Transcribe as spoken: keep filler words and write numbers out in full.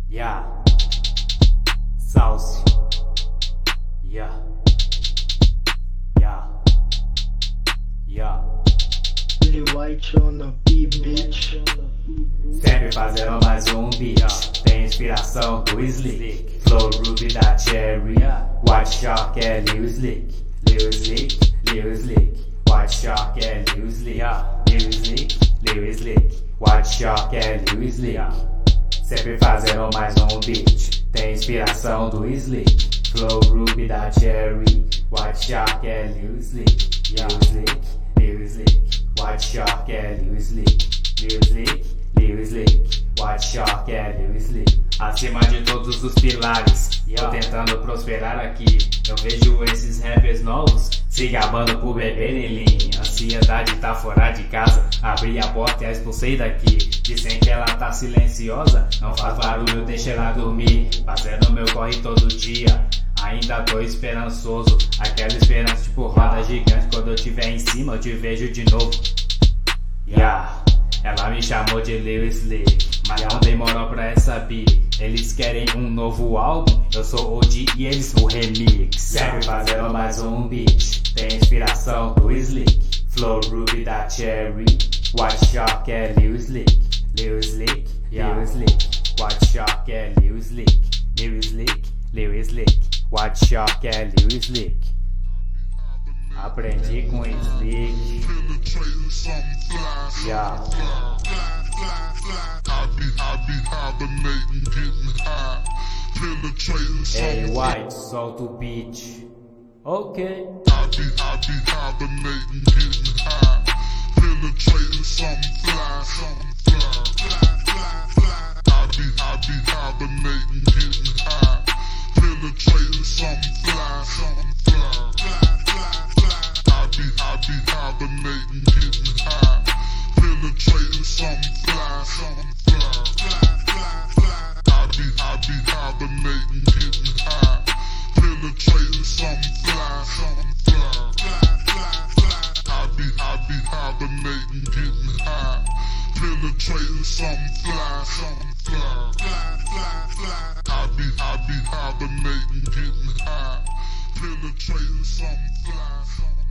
Yeah. Sauce. Yeah. Yeah. Yeah. Billy White on the beat, bitch. Sempre fazendo mais um beat. Tem inspiração do Slick. Flow Ruby da Cherry. White Shark é Lil Slick. Lil Slick, Lil Slick. White Shark é Lil Slick. Lil Slick, Lil Slick. White Shark é Lil Slick. Sempre fazendo mais um beat. Tem inspiração do Slick. Flow Ruby da Cherry. White Shark é Lil Slick. Lil Slick, Lil Slick. White Shark é Lil Slick. Lil Slick, Lil Slick. White Shark é Lil Slick. Acima de todos os pilares, tô tentando prosperar aqui. Eu vejo esses rappers novos se gabando por beber em linha. Ansiedade tá fora de casa, abri a porta e a expulsei daqui. Dizem que ela tá silenciosa, não faz barulho, deixa ela dormir. Fazendo meu corre todo dia, ainda tô esperançoso. Aquela esperança tipo roda gigante, quando eu tiver em cima eu te vejo de novo. Yeah. Ela me chamou de Lil Slick, mas não demorou pra essa beat. Eles querem um novo álbum, eu sou o D e eles o remix. Sempre fazendo mais um beat. Tem inspiração do Slick. Flow Ruby da Cherry. White Shark é Lil Slick. Lil Slick, Lil Slick. White Shark é Lil Slick. Lil Slick, Lil Slick. White Shark é Lil Slick. Aprendi com Slick. Yeah. Hey White, solta o beat. Ok. Penetrating something fly, something fly, fly, fly, fly. I be, I be hibernating, getting high. Penetrating something fly, something